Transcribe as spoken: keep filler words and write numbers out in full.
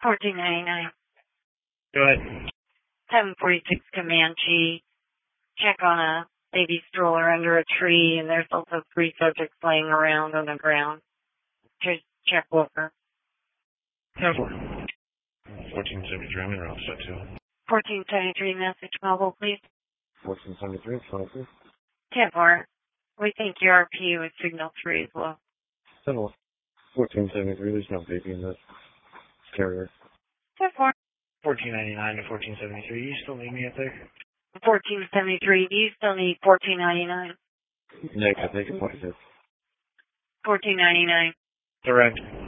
fourteen ninety-nine. Go ahead. seven forty-six Comanche. Check on a baby stroller under a tree, and there's also three subjects laying around on the ground. Just check Walker. ten four. fourteen seventy-three, I'm in route set two. fourteen seventy-three, message mobile, please. fourteen seventy-three, twenty-three. ten four. We think your R P U is signal three as well. ten four. fourteen seventy-three, there's no baby in this carrier. ten four. fourteen ninety-nine to fourteen seventy-three, you still need me up there? fourteen seventy-three, do you still need fourteen ninety-nine? Negative, make it twenty-six. fourteen ninety-nine. Direct.